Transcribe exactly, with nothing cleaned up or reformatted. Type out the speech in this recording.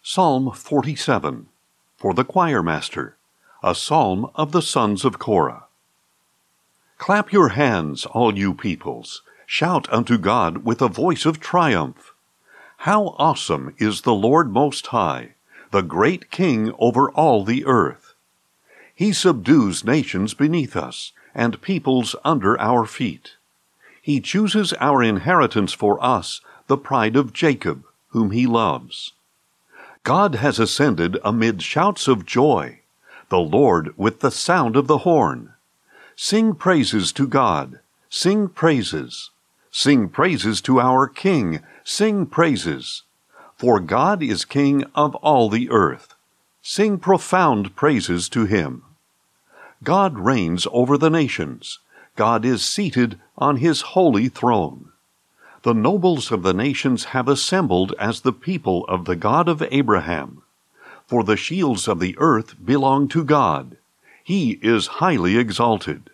Psalm forty-seven, for the choir master, a psalm of the sons of Korah. Clap your hands, all you peoples, shout unto God with a voice of triumph. How awesome is the Lord Most High, the great King over all the earth. He subdues nations beneath us, and peoples under our feet. He chooses our inheritance for us, the pride of Jacob, whom he loves. God has ascended amid shouts of joy, the Lord with the sound of the horn. Sing praises to God, sing praises. Sing praises to our King, sing praises. For God is King of all the earth. Sing profound praises to him. God reigns over the nations. God is seated on his holy throne. The nobles of the nations have assembled as the people of the God of Abraham. For the shields of the earth belong to God. He is highly exalted.